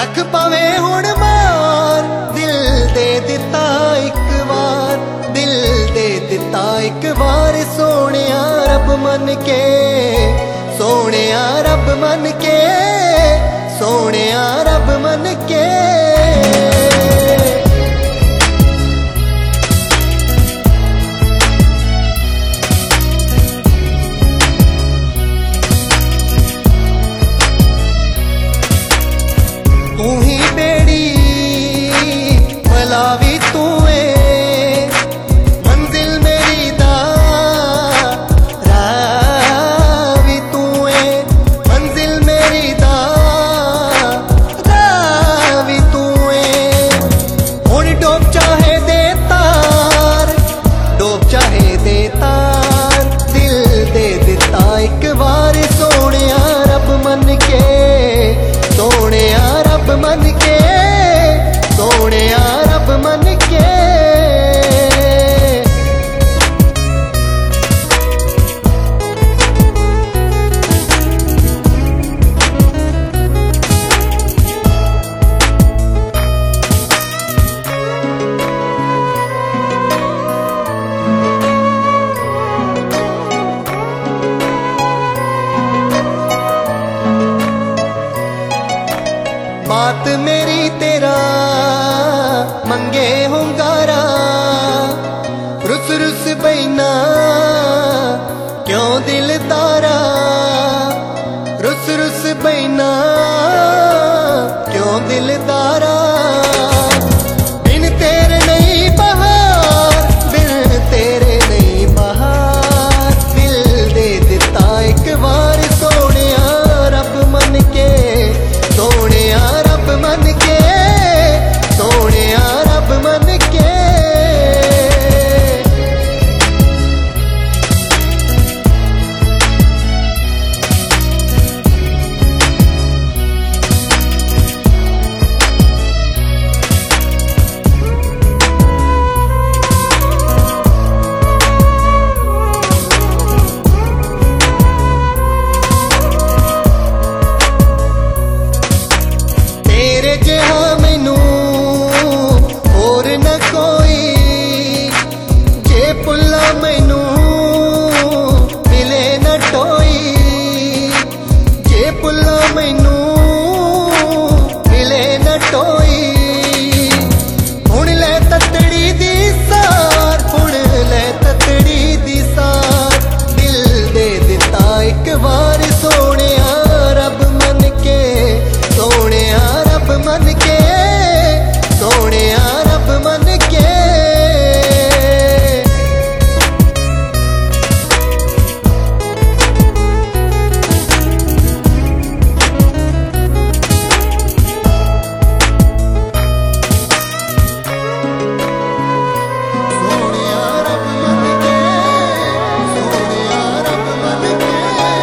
रख पावे हुण मार, दिल दे दिता एक बार, दिल दे दिता एक बार। सोनिया रब मन के, सोनिया रब मन के, सोनिया रब मन के। तू ही बेड़ी भलावी तू है, मंजिल मेरी दा रावी तू है, मंजिल मेरी दा रावी तू है। हुण डोब चाहे दे तार, डोब चाहे दे तार, दिल दे दिता एक बार। सोनिया रब मन के, सोनिया रब मन के, सोनिया रब मन के। बात मेरी तेरा मंगे होंगारा, रुस रुस बैना क्यों दिल तारा, रुस रुस बैना क्यों दिल तारा। बिन तेरे नहीं बहार, बिन तेरे नहीं बहार, दिल दे दिता एक बार। सोनिया रब मन के, सोनिया रब मन के, सोनिया रब मन के। तेरे जिहा मैनू होर न कोई, जे पुल्ला मैनू मिले न टोई, जे पुल्ला मैनू मिले न टोई। हुण ले ततड़ी दी सार, हुण ले ततड़ी दी सार, दिल दे दिता एक बार। सोनिया रब मन के, सोनिया रब मन के, सोनिया रब मन के। सोनिया रब मन के, सोनिया रब मन के।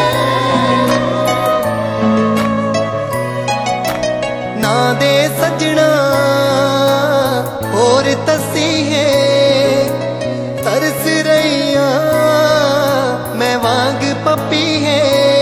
ना दे सजना और तसी है, तरस रैया मैं वांग पपी है,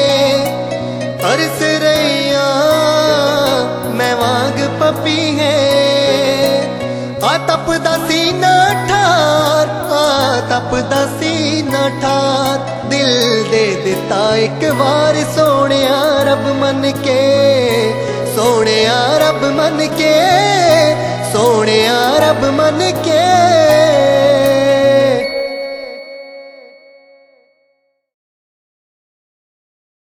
तरस रैया मैं वांग पपी है। आ तपदा सीना ठार, आ तपदा सीना ठार, दिल दे दिता एक बार। सोनिया रब मन के, सोनिया रब मन के, सोनिया रब मन के।